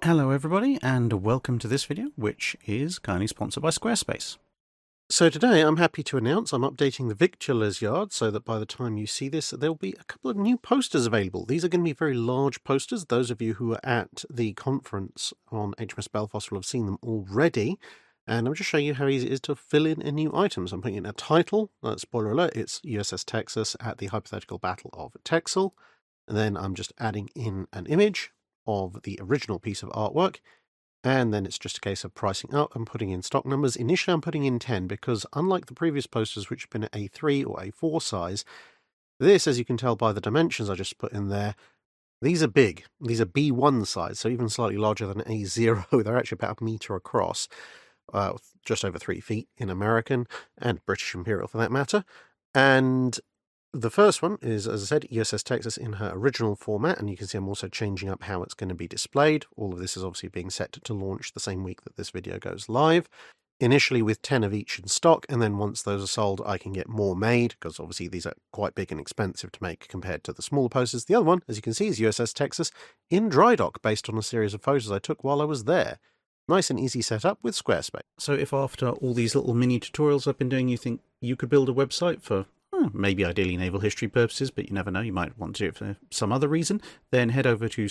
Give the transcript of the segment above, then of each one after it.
Hello everybody, and welcome to this video, which is kindly sponsored by Squarespace. So today I'm happy to announce I'm updating the Victualers Yard so that by the time you see this, there'll be a couple of new posters available. These are going to be very large posters. Those of you who were at the conference on HMS Belfast will have seen them already. And I'm just showing you how easy it is to fill in a new item. So I'm putting in a title. Spoiler alert, it's USS Texas at the Hypothetical Battle of Texel. And then I'm just adding in an image of the original piece of artwork, and then it's just a case of pricing up and putting in stock numbers. Initially I'm putting in 10 because unlike the previous posters which have been at A3 or A4 size, this, as you can tell by the dimensions I just put in there, these are big. These are B1 size, so even slightly larger than A0. They're actually about a metre across, just over 3 feet in American and British Imperial for that matter. And the first one is, as I said, USS Texas in her original format, and you can see I'm also changing up how it's going to be displayed. All of this is obviously being set to launch the same week that this video goes live. Initially with 10 of each in stock, and then once those are sold, I can get more made, because obviously these are quite big and expensive to make compared to the smaller posters. The other one, as you can see, is USS Texas in dry dock, based on a series of photos I took while I was there. Nice and easy setup with Squarespace. So if after all these little mini tutorials I've been doing, you think you could build a website for maybe ideally naval history purposes, but you never know, you might want to do it for some other reason, then head over to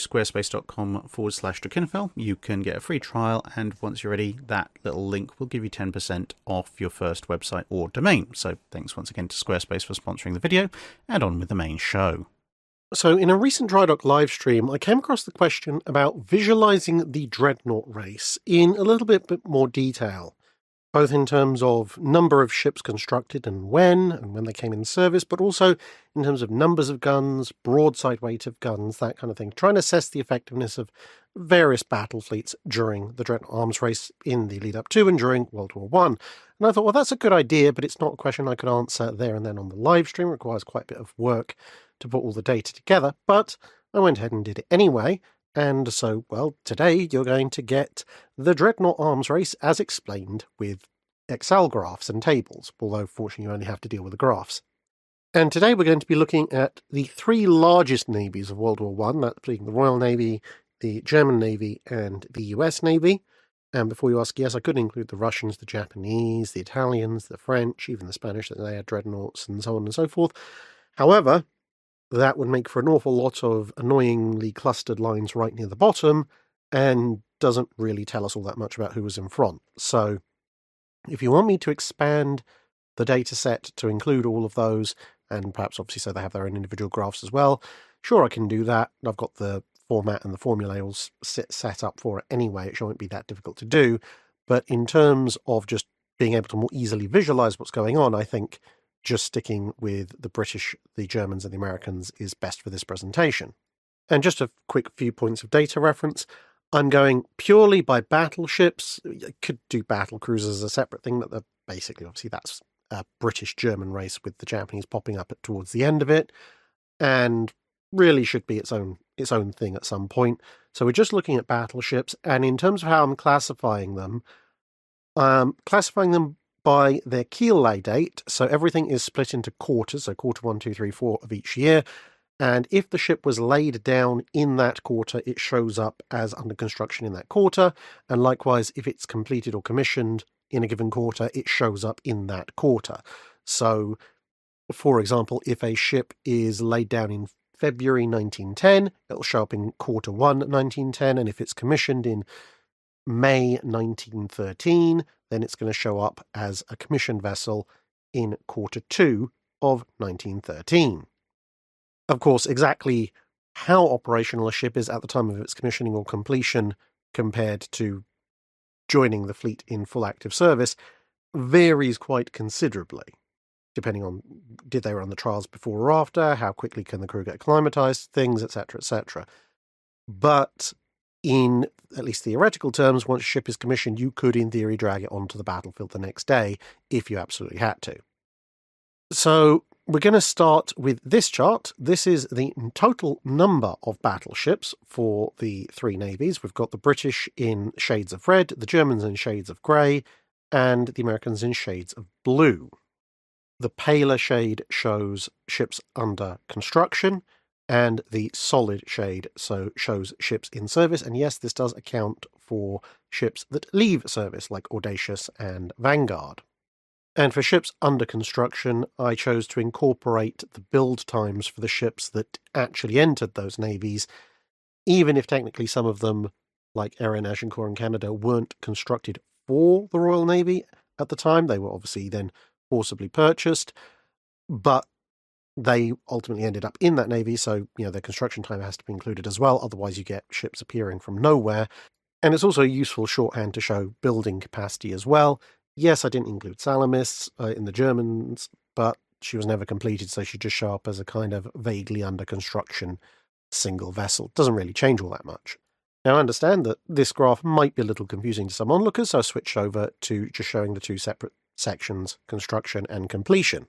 squarespace.com/Drakkenfell. You can get a free trial, and once you're ready, that little link will give you 10% off your first website or domain. So thanks once again to Squarespace for sponsoring the video, and on with the main show. So in a recent Drydock live stream, I came across the question about visualizing the Dreadnought race in a little bit more detail, both in terms of number of ships constructed and when they came in service, but also in terms of numbers of guns, broadside weight of guns, that kind of thing, trying to assess the effectiveness of various battle fleets during the Dreadnought arms race in the lead up to and during World War I. And I thought, well, that's a good idea, but it's not a question I could answer there and then on the live stream. It requires quite a bit of work to put all the data together, but I went ahead and did it anyway. And so, well, today you're going to get the Dreadnought arms race as explained with Excel graphs and tables, although fortunately you only have to deal with the graphs. And today we're going to be looking at the three largest navies of World War I, that being the Royal Navy, the German Navy, and the US Navy. And before you ask, yes, I could include the Russians, the Japanese, the Italians, the French, even the Spanish, that they had dreadnoughts and so on and so forth. However, that would make for an awful lot of annoyingly clustered lines right near the bottom and doesn't really tell us all that much about who was in front. So if you want me to expand the data set to include all of those, and perhaps obviously so they have their own individual graphs as well, sure, I can do that. I've got the format and the formula all set up for it anyway. It won't be that difficult to do. But in terms of just being able to more easily visualize what's going on, I think just sticking with the British, the Germans, and the Americans is best for this presentation. And just a quick few points of data reference. I'm going purely by battleships. I could do battle cruisers as a separate thing, but basically, obviously, that's a British-German race with the Japanese popping up towards the end of it, and really should be its own thing at some point. So we're just looking at battleships, and in terms of how I'm classifying them by their keel lay date. So everything is split into quarters, so quarter 1, 2, 3, 4 of each year. And if the ship was laid down in that quarter, it shows up as under construction in that quarter. And likewise, if it's completed or commissioned in a given quarter, it shows up in that quarter. So, for example, if a ship is laid down in February 1910, it'll show up in quarter 1, 1910. And if it's commissioned in May 1913, then it's going to show up as a commissioned vessel in quarter 2 of 1913. Of course, exactly how operational a ship is at the time of its commissioning or completion compared to joining the fleet in full active service varies quite considerably, depending on did they run the trials before or after, how quickly can the crew get acclimatized, things, etc., etc. But in at least theoretical terms, once a ship is commissioned, you could, in theory, drag it onto the battlefield the next day if you absolutely had to. So we're going to start with this chart. This is the total number of battleships for the three navies. We've got the British in shades of red, the Germans in shades of grey, and the Americans in shades of blue. The paler shade shows ships under construction, and the solid shade shows ships in service. And yes, this does account for ships that leave service, like Audacious and Vanguard. And for ships under construction, I chose to incorporate the build times for the ships that actually entered those navies, even if technically some of them, like Erin, Agincourt and Canada, weren't constructed for the Royal Navy at the time. They were obviously then forcibly purchased, but they ultimately ended up in that navy, so their construction time has to be included as well. Otherwise, you get ships appearing from nowhere. And it's also a useful shorthand to show building capacity as well. Yes, I didn't include Salamis in the Germans, but she was never completed, so she'd just show up as a kind of vaguely under construction single vessel. Doesn't really change all that much. Now, I understand that this graph might be a little confusing to some onlookers, so I switched over to just showing the two separate sections, construction and completion.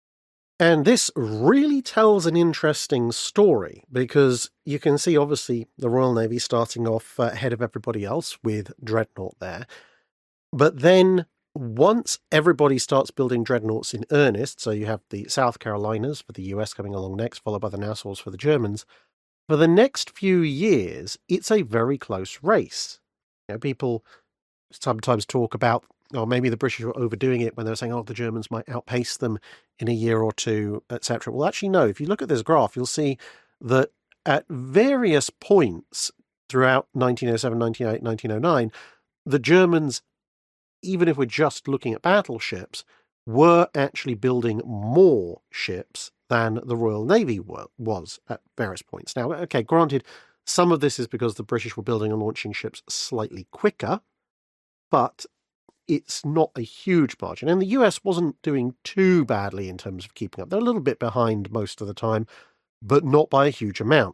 And this really tells an interesting story, because you can see, obviously, the Royal Navy starting off ahead of everybody else with Dreadnought there. But then, once everybody starts building Dreadnoughts in earnest, so you have the South Carolinas for the US coming along next, followed by the Nassaus for the Germans, for the next few years, it's a very close race. People sometimes talk about, maybe the British were overdoing it when they were saying, the Germans might outpace them in a year or two, etc. Well, actually, no. If you look at this graph, you'll see that at various points throughout 1907, 1908, 1909, the Germans, even if we're just looking at battleships, were actually building more ships than the Royal Navy was at various points. Now, okay, granted, some of this is because the British were building and launching ships slightly quicker, but it's not a huge margin. And the US wasn't doing too badly in terms of keeping up. They're a little bit behind most of the time, but not by a huge amount.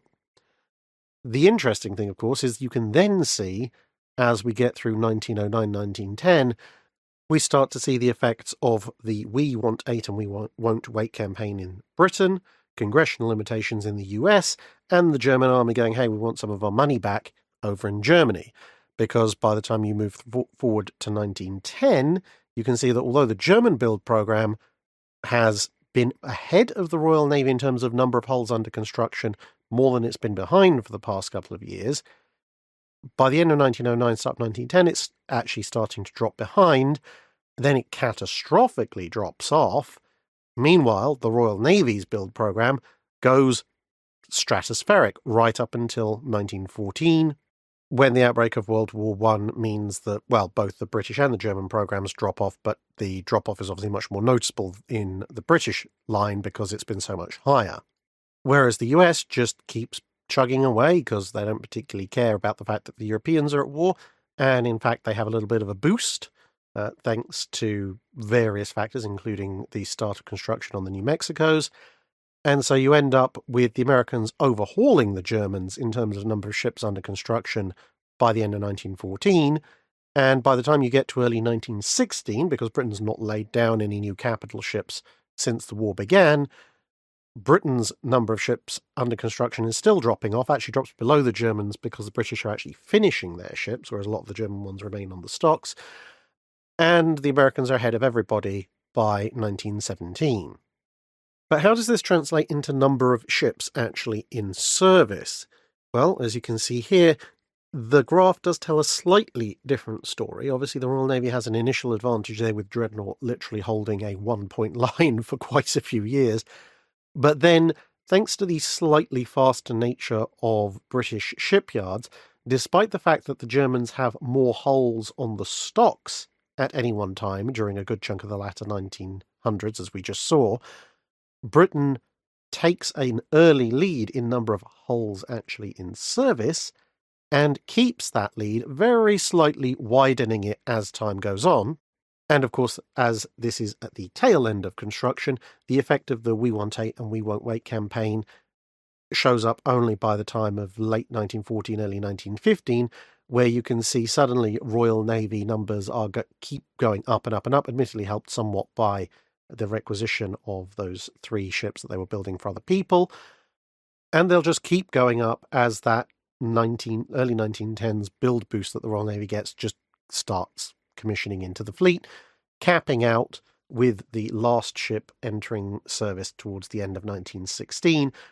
The interesting thing, of course, is you can then see, as we get through 1909, 1910, we start to see the effects of the We Want 8 and We Won't Wait campaign in Britain, congressional limitations in the US, and the German army going, hey, we want some of our money back over in Germany. Because by the time you move forward to 1910, you can see that although the German build program has been ahead of the Royal Navy in terms of number of hulls under construction, more than it's been behind for the past couple of years, by the end of 1909, start 1910, it's actually starting to drop behind. Then it catastrophically drops off. Meanwhile, the Royal Navy's build program goes stratospheric right up until 1914, when the outbreak of World War I means that, both the British and the German programs drop off, but the drop-off is obviously much more noticeable in the British line because it's been so much higher. Whereas the US just keeps chugging away because they don't particularly care about the fact that the Europeans are at war, and in fact they have a little bit of a boost thanks to various factors, including the start of construction on the New Mexicos. And so you end up with the Americans overhauling the Germans in terms of number of ships under construction by the end of 1914. And by the time you get to early 1916, because Britain's not laid down any new capital ships since the war began, Britain's number of ships under construction is still dropping off, actually drops below the Germans because the British are actually finishing their ships, whereas a lot of the German ones remain on the stocks. And the Americans are ahead of everybody by 1917. But how does this translate into number of ships actually in service? Well, as you can see here, the graph does tell a slightly different story. Obviously, the Royal Navy has an initial advantage there with Dreadnought literally holding a one-point line for quite a few years. But then, thanks to the slightly faster nature of British shipyards, despite the fact that the Germans have more hulls on the stocks at any one time during a good chunk of the latter 1900s, as we just saw, Britain takes an early lead in number of hulls actually in service and keeps that lead, very slightly widening it as time goes on. And of course, as this is at the tail end of construction, the effect of the We Want 8 and We Won't Wait campaign shows up only by the time of late 1914, early 1915, where you can see suddenly Royal Navy numbers keep going up and up and up, admittedly helped somewhat by the requisition of those 3 ships that they were building for other people. And they'll just keep going up as that early 1910s build boost that the Royal Navy gets just starts commissioning into the fleet, capping out with the last ship entering service towards the end of 1916,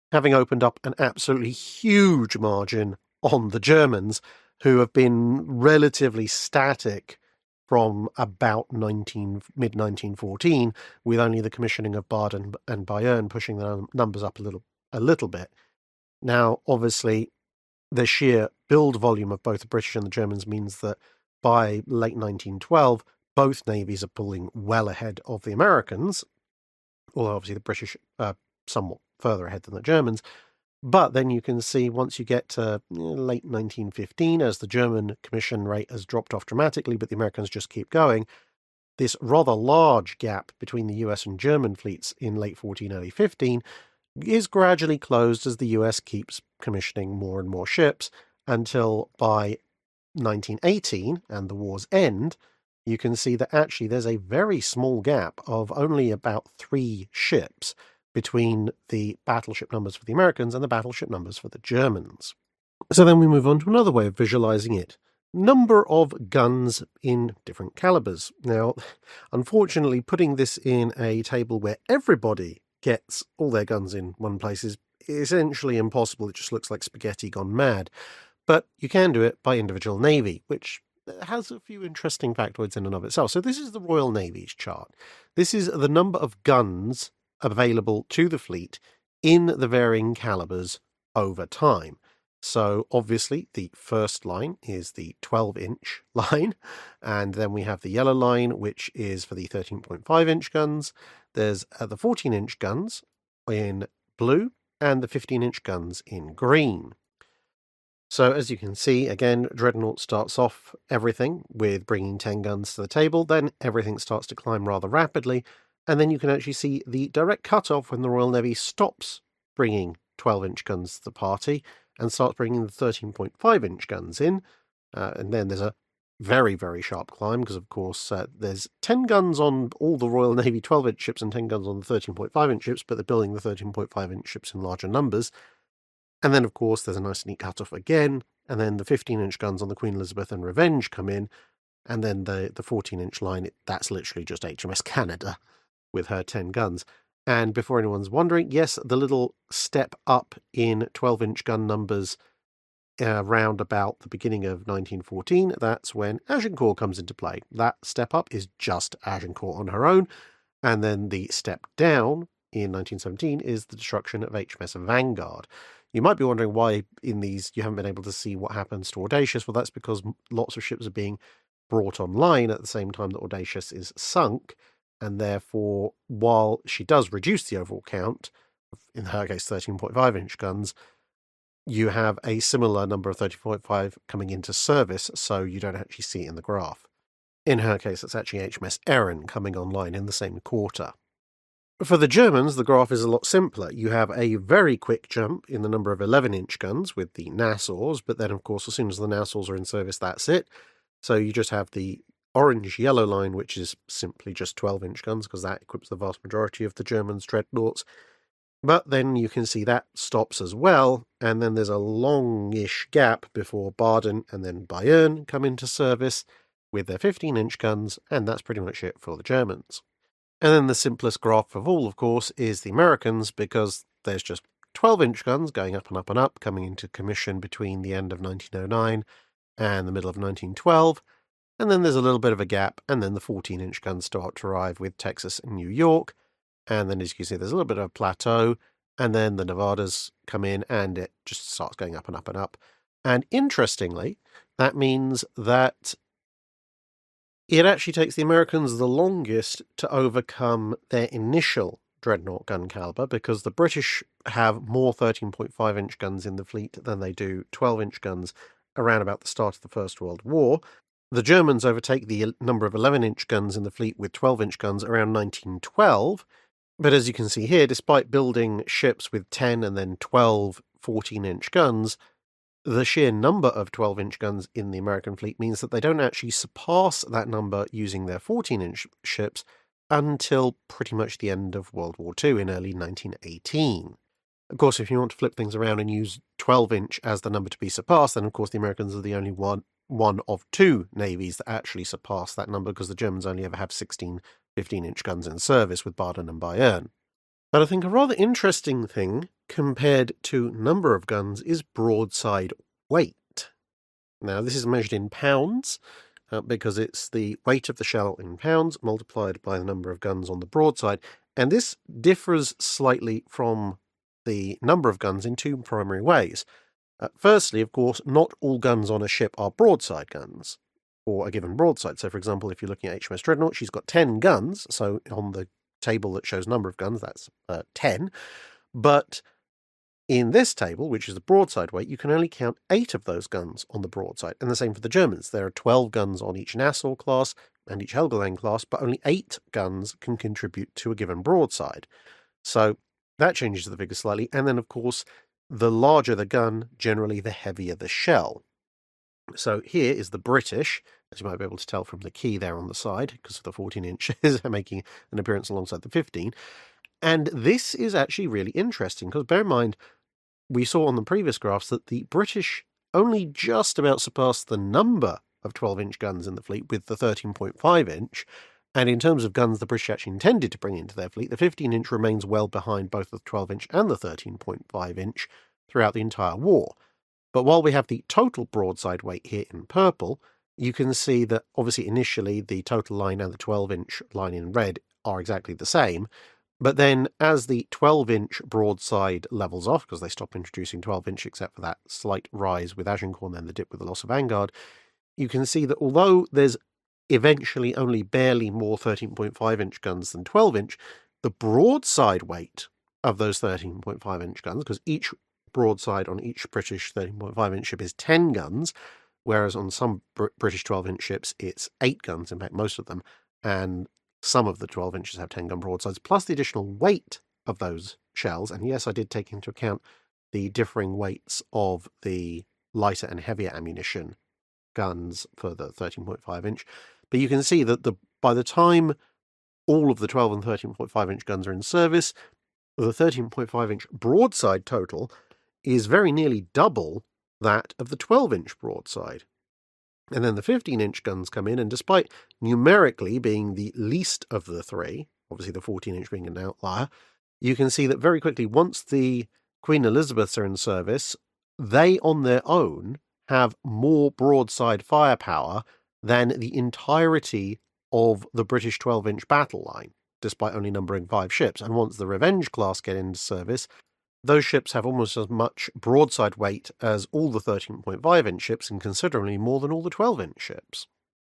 having opened up an absolutely huge margin on the Germans, who have been relatively static from about mid-1914, with only the commissioning of Baden and Bayern pushing the numbers up a little bit. Now, obviously, the sheer build volume of both the British and the Germans means that by late 1912, both navies are pulling well ahead of the Americans, although obviously the British are somewhat further ahead than the Germans. But then you can see once you get to late 1915, as the German commission rate has dropped off dramatically, but the Americans just keep going, this rather large gap between the US and German fleets in late 14, early 15 is gradually closed as the US keeps commissioning more and more ships, until by 1918 and the war's end, you can see that actually there's a very small gap of only about 3 ships between the battleship numbers for the Americans and the battleship numbers for the Germans. So then we move on to another way of visualizing it. Number of guns in different calibers. Now, unfortunately, putting this in a table where everybody gets all their guns in one place is essentially impossible. It just looks like spaghetti gone mad. But you can do it by individual navy, which has a few interesting factoids in and of itself. So this is the Royal Navy's chart. This is the number of guns available to the fleet in the varying calibers over time. So obviously the first line is the 12-inch line, and then we have the yellow line, which is for the 13.5-inch guns. There's the 14-inch guns in blue and the 15-inch guns in green. So as you can see, again, Dreadnought starts off everything with bringing 10 guns to the table, then everything starts to climb rather rapidly, and then you can actually see the direct cut-off when the Royal Navy stops bringing 12-inch guns to the party and starts bringing the 13.5-inch guns in. And then there's a very, very sharp climb because, of course, there's 10 guns on all the Royal Navy 12-inch ships and 10 guns on the 13.5-inch ships, but they're building the 13.5-inch ships in larger numbers. And then, of course, there's a nice neat cut-off again, and then the 15-inch guns on the Queen Elizabeth and Revenge come in, and then the 14-inch line, that's literally just HMS Canada with her 10 guns. And before anyone's wondering, yes, the little step up in 12-inch gun numbers around about the beginning of 1914, that's when Agincourt comes into play. That step up is just Agincourt on her own, and then the step down in 1917 is the destruction of HMS Vanguard. You might be wondering why in these you haven't been able to see what happens to Audacious. Well, that's because lots of ships are being brought online at the same time that Audacious is sunk, and therefore, while she does reduce the overall count, in her case 13.5-inch guns, you have a similar number of 13.5 coming into service, so you don't actually see it in the graph. In her case, it's actually HMS Erin coming online in the same quarter. For the Germans, the graph is a lot simpler. You have a very quick jump in the number of 11-inch guns with the Nassaus, but then, of course, as soon as the Nassaus are in service, that's it. So you just have the orange-yellow line, which is simply just 12-inch guns, because that equips the vast majority of the Germans' dreadnoughts. But then you can see that stops as well, and then there's a longish gap before Baden and then Bayern come into service with their 15-inch guns, and that's pretty much it for the Germans. And then the simplest graph of all, of course, is the Americans, because there's just 12-inch guns going up and up and up, coming into commission between the end of 1909 and the middle of 1912. And then there's a little bit of a gap, and then the 14-inch guns start to arrive with Texas and New York. And then, as you can see, there's a little bit of a plateau, and then the Nevadas come in, and it just starts going up and up and up. And interestingly, that means that it actually takes the Americans the longest to overcome their initial dreadnought gun caliber, because the British have more 13.5-inch guns in the fleet than they do 12-inch guns around about the start of the First World War. The Germans overtake the number of 11-inch guns in the fleet with 12-inch guns around 1912. But as you can see here, despite building ships with 10 and then 12 14-inch guns, the sheer number of 12-inch guns in the American fleet means that they don't actually surpass that number using their 14-inch ships until pretty much the end of World War II in early 1918. Of course, if you want to flip things around and use 12-inch as the number to be surpassed, then of course the Americans are the only one of two navies that actually surpass that number, because the Germans only ever have 16 15-inch guns in service with Baden and Bayern. But I think a rather interesting thing compared to number of guns is broadside weight. Now, this is measured in pounds because it's the weight of the shell in pounds multiplied by the number of guns on the broadside. And this differs slightly from the number of guns in two primary ways. Firstly, of course, not all guns on a ship are broadside guns, or a given broadside. So, for example, if you're looking at HMS Dreadnought, she's got 10 guns. So on the table that shows number of guns, that's 10. But in this table, which is the broadside weight, you can only count 8 of those guns on the broadside. And the same for the Germans. There are 12 guns on each Nassau class and each Helgoland class, but only 8 guns can contribute to a given broadside. So that changes the figure slightly. And then, of course, the larger the gun, generally the heavier the shell. So here is the British, as you might be able to tell from the key there on the side, because of the 14 inches making an appearance alongside the 15. And this is actually really interesting, because bear in mind, we saw on the previous graphs that the British only just about surpassed the number of 12-inch guns in the fleet with the 13.5-inch. And in terms of guns the British actually intended to bring into their fleet, the 15-inch remains well behind both the 12-inch and the 13.5-inch throughout the entire war. But while we have the total broadside weight here in purple, you can see that obviously initially the total line and the 12-inch line in red are exactly the same. But then as the 12-inch broadside levels off, because they stop introducing 12-inch except for that slight rise with Agincourt and then the dip with the loss of Vanguard, you can see that although there's eventually only barely more 13.5-inch guns than 12-inch, the broadside weight of those 13.5-inch guns, because each broadside on each British 13.5-inch ship is 10 guns, whereas on some British 12-inch ships it's 8 guns, in fact most of them, and some of the 12 inches have 10-gun broadsides, plus the additional weight of those shells. And yes, I did take into account the differing weights of the lighter and heavier ammunition guns for the 13.5-inch. But you can see that by the time all of the 12 and 13.5-inch guns are in service, the 13.5-inch broadside total is very nearly double that of the 12-inch broadside. And then the 15-inch guns come in, and despite numerically being the least of the three, obviously the 14-inch being an outlier, you can see that very quickly, once the Queen Elizabeths are in service, they on their own have more broadside firepower than the entirety of the British 12-inch battle line, despite only numbering 5 ships. And once the Revenge class get into service, those ships have almost as much broadside weight as all the 13.5-inch ships and considerably more than all the 12-inch ships.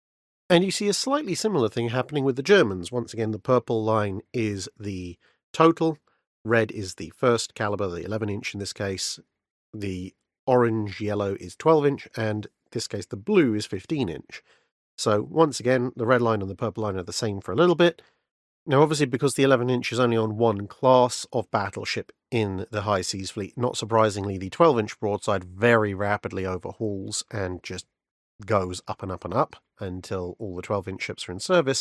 And you see a slightly similar thing happening with the Germans. Once again, the purple line is the total, red is the first caliber, the 11-inch in this case, the orange-yellow is 12-inch, and in this case the blue is 15-inch. So once again, the red line and the purple line are the same for a little bit. Now, obviously, because the 11-inch is only on one class of battleship in the High Seas Fleet, not surprisingly, the 12-inch broadside very rapidly overhauls and just goes up and up and up until all the 12-inch ships are in service.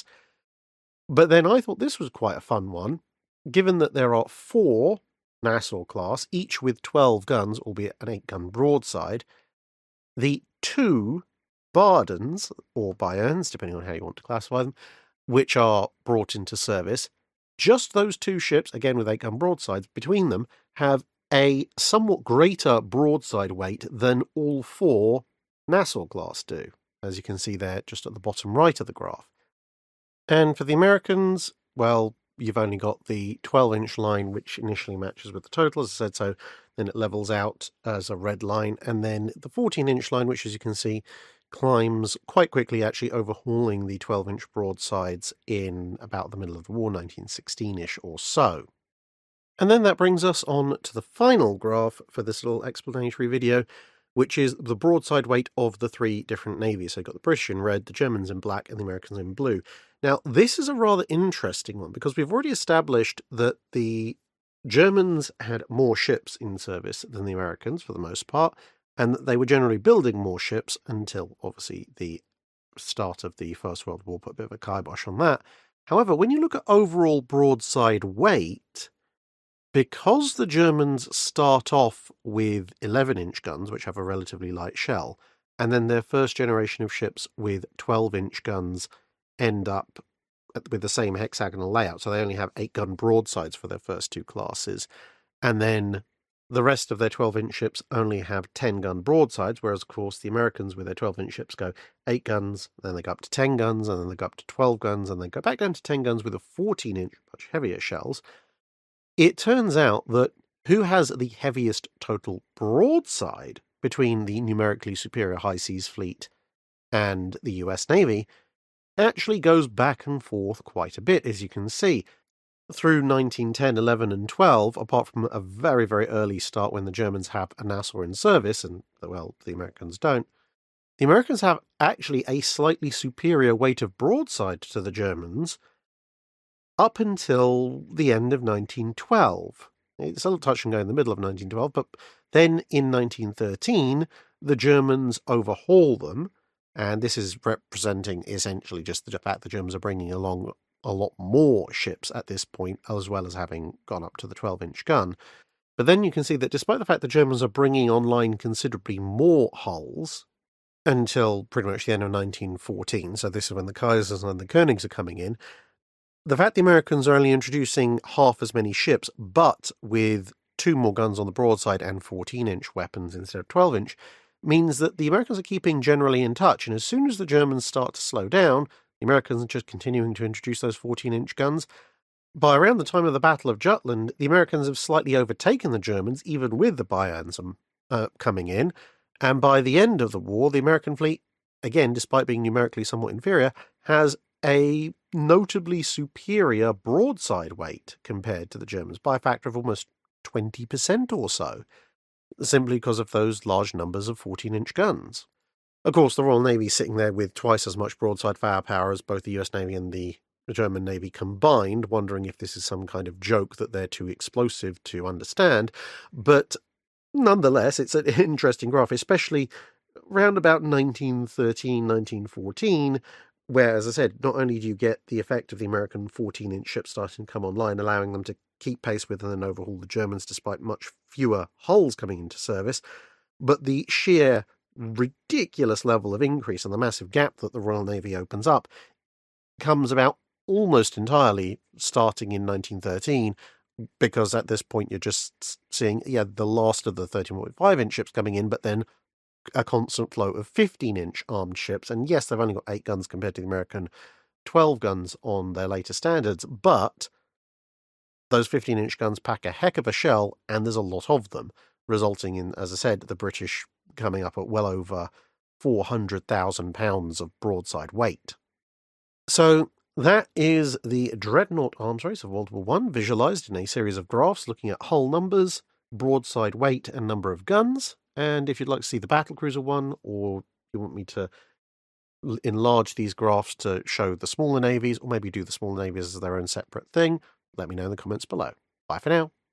But then I thought this was quite a fun one, given that there are 4 Nassau class, each with 12 guns, albeit an 8-gun broadside. The 2 Bardens, or Bayerns, depending on how you want to classify them, which are brought into service, just those 2 ships, again with 8-gun broadsides, between them have a somewhat greater broadside weight than all 4 Nassau class do, as you can see there just at the bottom right of the graph. And for the Americans, well, you've only got the 12-inch line, which initially matches with the total, as I said, so then it levels out as a red line, and then the 14-inch line, which, as you can see, climbs quite quickly, actually overhauling the 12-inch broadsides in about the middle of the war, 1916-ish or so. And then that brings us on to the final graph for this little explanatory video, which is the broadside weight of the 3 different navies. So you've got the British in red, the Germans in black, and the Americans in blue. Now, this is a rather interesting one, because we've already established that the Germans had more ships in service than the Americans, for the most part, and that they were generally building more ships until, obviously, the start of the First World War put a bit of a kibosh on that. However, when you look at overall broadside weight, because the Germans start off with 11-inch guns, which have a relatively light shell, and then their first generation of ships with 12-inch guns end up with the same hexagonal layout, so they only have 8-gun broadsides for their first 2 classes, and then The rest of their 12-inch ships only have 10-gun broadsides, whereas, of course, the Americans with their 12-inch ships go 8 guns, then they go up to 10 guns, and then they go up to 12 guns, and then go back down to 10 guns with a 14-inch, much heavier shells. It turns out that who has the heaviest total broadside between the numerically superior High Seas Fleet and the US Navy actually goes back and forth quite a bit, as you can see. Through 1910, 11, and 12, apart from a very, very early start when the Germans have a Nassau in service, and, well, the Americans don't, the Americans have actually a slightly superior weight of broadside to the Germans up until the end of 1912. It's a little touch and go in the middle of 1912, but then in 1913, the Germans overhaul them, and this is representing essentially just the fact the Germans are bringing along a lot more ships at this point, as well as having gone up to the 12-inch gun. But then you can see that despite the fact the Germans are bringing online considerably more hulls until pretty much the end of 1914, so this is when the Kaisers and the Königs are coming in, the fact the Americans are only introducing half as many ships, but with 2 more guns on the broadside and 14-inch weapons instead of 12-inch, means that the Americans are keeping generally in touch, and as soon as the Germans start to slow down, the Americans are just continuing to introduce those 14-inch guns. By around the time of the Battle of Jutland, the Americans have slightly overtaken the Germans, even with the Bayerns coming in, and by the end of the war, the American fleet, again, despite being numerically somewhat inferior, has a notably superior broadside weight compared to the Germans by a factor of almost 20% or so, simply because of those large numbers of 14-inch guns. Of course, the Royal Navy is sitting there with twice as much broadside firepower as both the US Navy and the German Navy combined, wondering if this is some kind of joke that they're too explosive to understand. But nonetheless, it's an interesting graph, especially around about 1913, 1914, where, as I said, not only do you get the effect of the American 14-inch ships starting to come online, allowing them to keep pace with and then overhaul the Germans despite much fewer hulls coming into service, but the sheer ridiculous level of increase and the massive gap that the Royal Navy opens up comes about almost entirely starting in 1913, because at this point you're just seeing, the last of the 13.5-inch ships coming in, but then a constant flow of 15-inch armed ships. And yes, they've only got 8 guns compared to the American 12 guns on their later standards, but those 15-inch guns pack a heck of a shell, and there's a lot of them, resulting in, as I said, the British coming up at well over 400,000 pounds of broadside weight. So that is the Dreadnought arms race of World War I, visualised in a series of graphs looking at hull numbers, broadside weight, and number of guns. And if you'd like to see the battlecruiser one, or you want me to enlarge these graphs to show the smaller navies, or maybe do the smaller navies as their own separate thing, let me know in the comments below. Bye for now.